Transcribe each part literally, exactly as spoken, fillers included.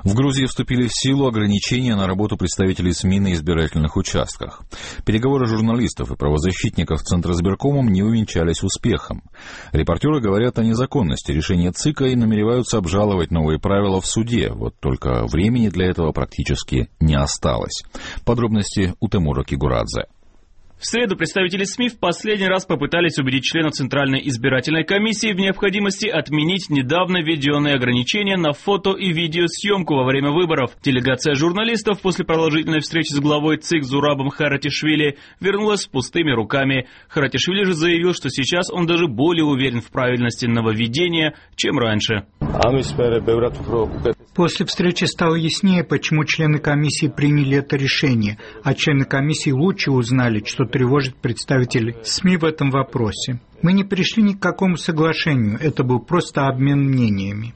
В Грузии вступили в силу ограничения на работу представителей СМИ на избирательных участках. Переговоры журналистов и правозащитников с Центризбиркомом не увенчались успехом. Репортеры говорят о незаконности решения ЦИКа и намереваются обжаловать новые правила в суде. Вот только времени для этого практически не осталось. Подробности у Тимура Кигурадзе. В среду представители СМИ в последний раз попытались убедить членов Центральной избирательной комиссии в необходимости отменить недавно введенные ограничения на фото и видеосъемку во время выборов. Делегация журналистов после продолжительной встречи с главой ЦИК Зурабом Харатишвили вернулась с пустыми руками. Харатишвили же заявил, что сейчас он даже более уверен в правильности нововведения, чем раньше. После встречи стало яснее, почему члены комиссии приняли это решение, а члены комиссии лучше узнали, что тревожит представителей СМИ в этом вопросе. Мы не пришли ни к какому соглашению, это был просто обмен мнениями.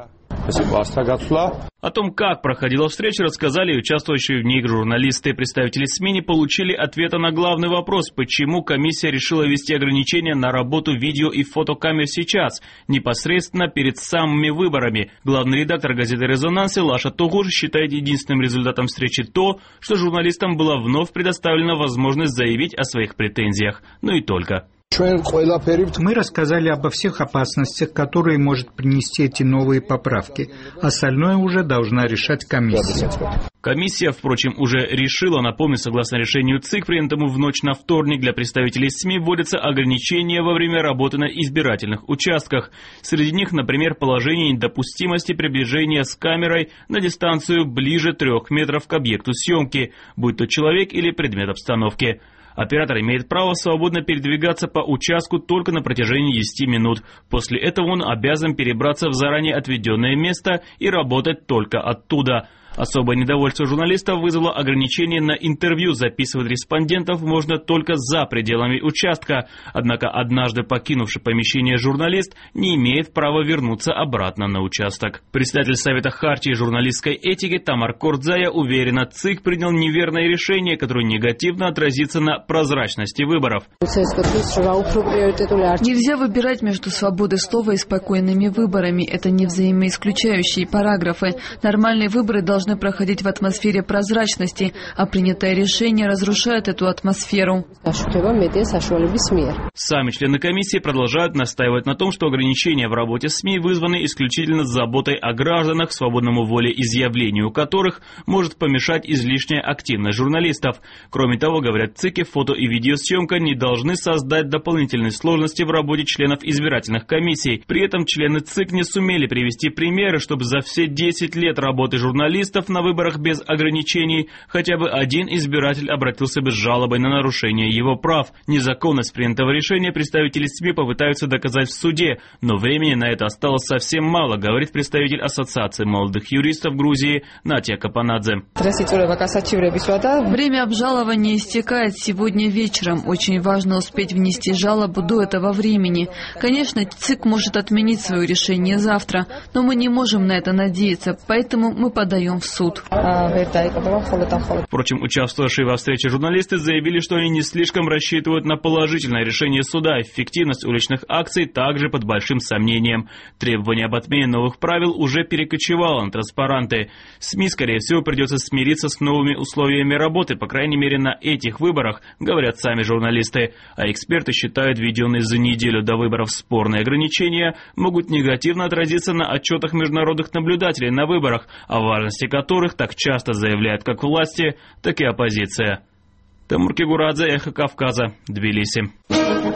О том, как проходила встреча, рассказали и участвующие в ней журналисты. Представители СМИ не получили ответа на главный вопрос, почему комиссия решила ввести ограничения на работу видео и фотокамер сейчас, непосредственно перед самыми выборами. Главный редактор газеты «Резонанс» Лаша Тогуш считает единственным результатом встречи то, что журналистам была вновь предоставлена возможность заявить о своих претензиях. Но и только. Мы рассказали обо всех опасностях, которые может принести эти новые поправки. Остальное уже должна решать комиссия. Комиссия, впрочем, уже решила. Напомню, согласно решению ЦИК, принятому в ночь на вторник, для представителей СМИ вводятся ограничения во время работы на избирательных участках. Среди них, например, положение недопустимости приближения с камерой на дистанцию ближе трех метров к объекту съемки, будь то человек или предмет обстановки. Оператор имеет право свободно передвигаться по участку только на протяжении десяти минут. После этого он обязан перебраться в заранее отведенное место и работать только оттуда. Особое недовольство журналистов вызвало ограничение на интервью. Записывать респондентов можно только за пределами участка. Однако однажды покинувший помещение журналист не имеет права вернуться обратно на участок. Председатель Совета Хартии журналистской этики Тамар Кордзая уверена, ЦИК принял неверное решение, которое негативно отразится на прозрачности выборов. Нельзя выбирать между свободой слова и спокойными выборами. Это не взаимоисключающие параграфы. Нормальные выборы должны проходить в атмосфере прозрачности, а принятое решение разрушает эту атмосферу. Сами члены комиссии продолжают настаивать на том, что ограничения в работе СМИ вызваны исключительно заботой о гражданах, свободному волеизъявлению которых может помешать излишняя активность журналистов. Кроме того, говорят ЦИКи, фото и видеосъемка не должны создать дополнительные сложности в работе членов избирательных комиссий. При этом члены ЦИК не сумели привести примеры, чтобы за все десять лет работы журналистов на выборах без ограничений хотя бы один избиратель обратился бы с жалобой на нарушение его прав. Незаконность принятого решения представители СМИ попытаются доказать в суде, но времени на это осталось совсем мало, говорит представитель Ассоциации молодых юристов Грузии Натья Капанадзе. Время обжалования истекает сегодня вечером. Очень важно успеть внести жалобу до этого времени. Конечно, ЦИК может отменить свое решение завтра, но мы не можем на это надеяться, поэтому мы подаем в суд. Впрочем, участвовавшие во встрече журналисты заявили, что они не слишком рассчитывают на положительное решение суда. Эффективность уличных акций также под большим сомнением. Требование об отмене новых правил уже перекочевало на транспаранты. СМИ, скорее всего, придется смириться с новыми условиями работы, по крайней мере, на этих выборах, говорят сами журналисты. А эксперты считают, введенные за неделю до выборов спорные ограничения могут негативно отразиться на отчетах международных наблюдателей на выборах, о важности которых так часто заявляют как власти, так и оппозиция. Тимур Кигурадзе, Эхо Кавказа, Тбилиси.